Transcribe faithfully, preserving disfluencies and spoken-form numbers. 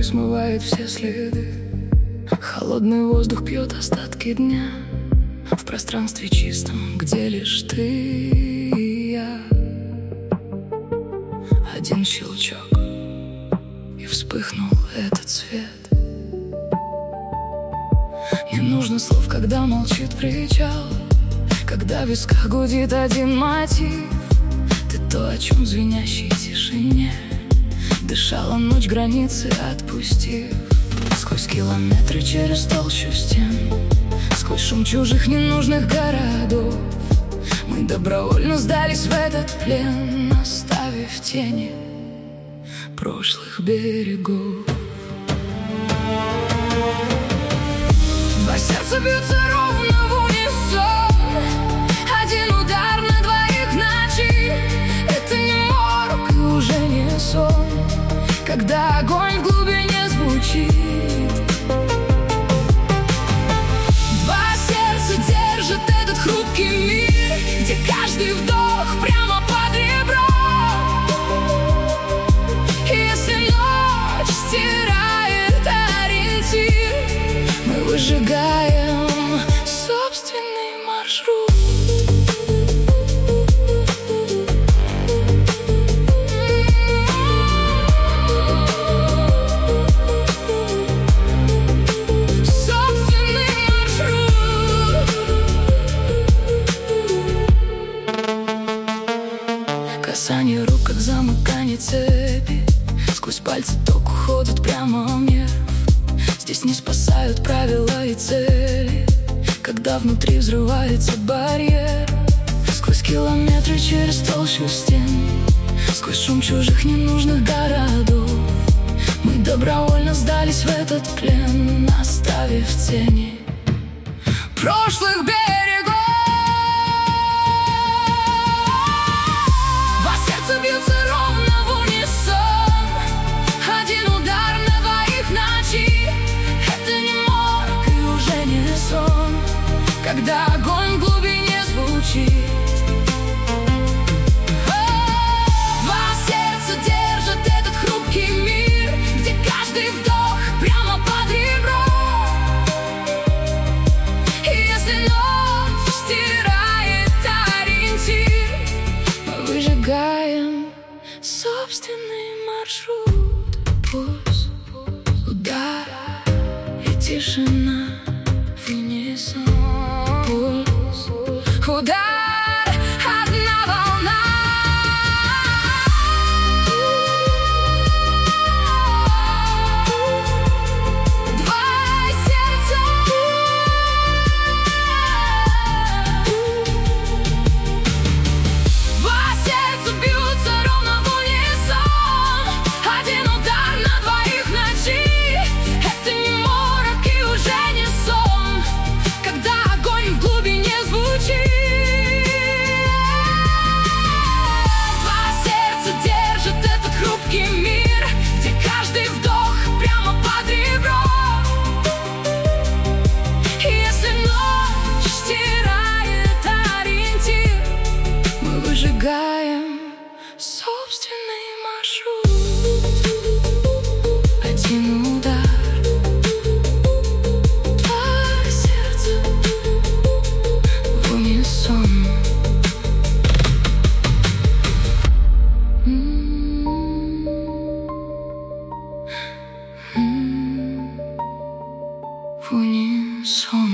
смывает все следы. Холодный воздух пьет остатки дня в пространстве чистом, где лишь ты и я. Один щелчок, и вспыхнул этот свет. Не нужно слов, когда молчит причал, когда в висках гудит один мотив. Ты то, о чем в звенящей тишине дышала ночь, границы отпустив. Сквозь километры, через толщу стен, сквозь шум чужих ненужных городов, мы добровольно сдались в этот плен, оставив тени прошлых берегов. Два сердца бьются ровно в унисон, один удар на двоих ночи. Это не морок и уже не сон, когда огонь в глубине звучит. Два сердца держат этот хрупкий мир, где каждый вдох прямо под ребро. И если ночь стирает ориентир, мы выжигаем собственный маршрут. Касание рук, как замыкание цепи, сквозь пальцы ток уходит прямо в нерв. Здесь не спасают правила и цели, когда внутри взрывается барьер. Сквозь километры, через толщу стен, сквозь шум чужих ненужных городов, мы добровольно сдались в этот плен, оставив тени прошлых берегов. Бьются ровно в унисон, один удар на двоих ночи. Это не морок и уже не сон, когда огонь в глубине звучит. Два сердца держат этот хрупкий мир, где каждый вдох прямо под ребро. И если ночь стирает ориентир, мы выжигаем собственный маршрут. Пульс, удар и тишина в унисон. Пульс, удар, одна волна. Два сердца. Два сердца бьются ровно в унисон, один удар на двоих ночи. Это не морок и уже не сон, когда огонь в глубине звучит. Два сердца держат этот хрупкий мир, где каждый вдох прямо под ребро. И если ночь стирает ориентир, мы выжигаем собственный маршрут. Один удар, два сердца в унисон. М-м-м. В унисон.